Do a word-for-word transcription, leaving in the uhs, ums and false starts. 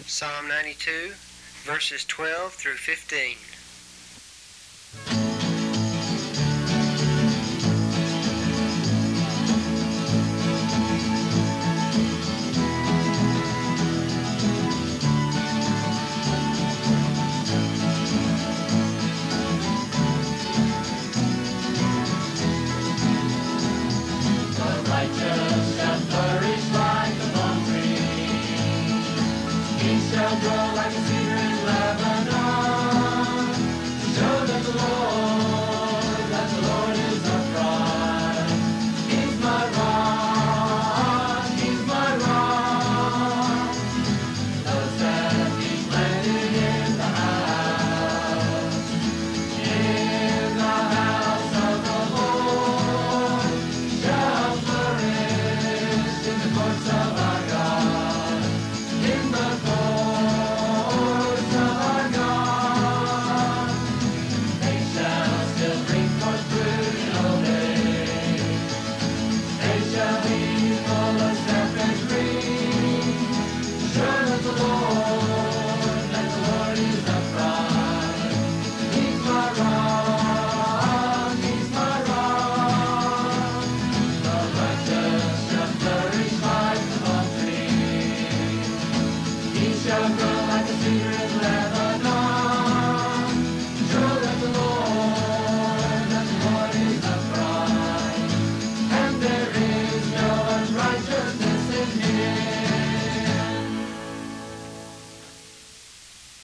Psalm ninety-two, verses twelve through fifteen. The righteous shall flourish like the palm tree. He shall grow like a cedar